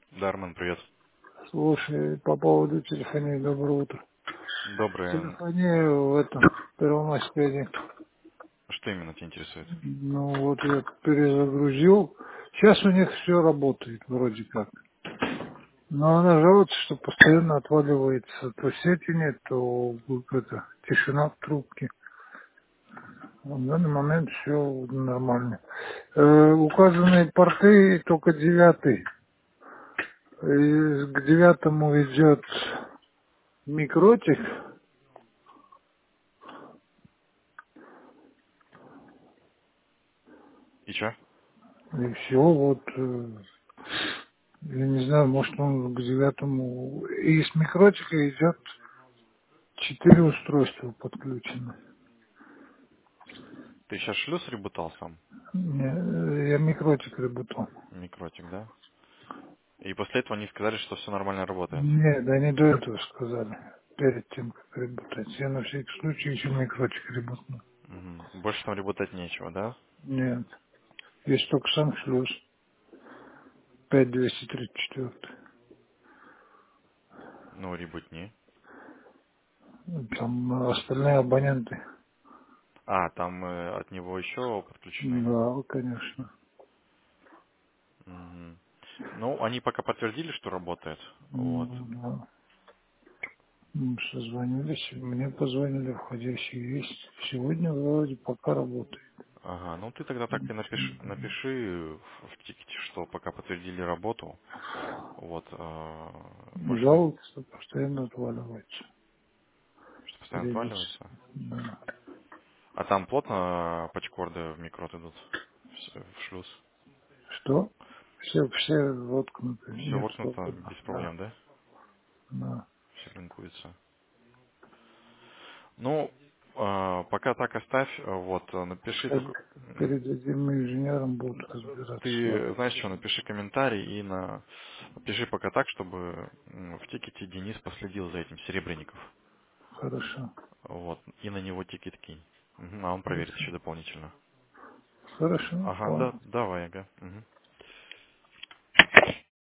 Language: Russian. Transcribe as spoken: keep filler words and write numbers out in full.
Да, Армен, привет. Слушай, по поводу телефонии, доброе утро. Доброе. Телефония в этом Первомайской. Что именно тебя интересует? Ну вот я перезагрузил. Сейчас у них все работает вроде как. Но она жалуется, что постоянно отваливается. То сети нет, то это, тишина в трубке. В данный момент все нормально. Э, указанные порты только девятый. И к девятому идет микротик. И чё? И все, вот э, я не знаю, может он к девятому. И с микротика идет четыре устройства подключены. Ты сейчас шлюз ребутал сам? Не, я микротик работал. Микротик, да? И после этого они сказали, что все нормально работает. Нет, да не до этого сказали. Перед тем, как работать. Я на всякий случай еще микротик работал. Мгм. Больше там работать нечего, да? Нет. Есть только сам шлюз. пять двести тридцать четыре. Ну, ребутни. Там остальные абоненты. А, там э, от него еще подключены. Да, конечно. Мгм. Ну, они пока подтвердили, что работает. Вот. Ну, да. Мы созвонились, мне позвонили, входящие есть. Сегодня вроде пока работает. Ага, ну ты тогда так и напиши, напиши в, в тикете, что пока подтвердили работу. Вот. э, больше не- Жалуется, постоянно отваливается. что постоянно Периодически. отваливается. Да. А там плотно пачкорды в микрот идут? В с- в шлюз? Что? Все, все воткнуты, Все нет воткнуто свободно. без Да. проблем, да? Да. Все линкуется. Ну, а, пока так оставь. а, Вот, а, напиши Сейчас только... м, передадим инженерам, будут разбираться с вами. Ты знаешь что, напиши комментарий и на... Пиши пока так, чтобы м, в тикете Денис последил за этим Серебренников. Хорошо. Вот, и на него тикет кинь. Мгм, а он проверит Хорошо. еще дополнительно. Хорошо, Ага, понял. да, давай, ага. Мгм.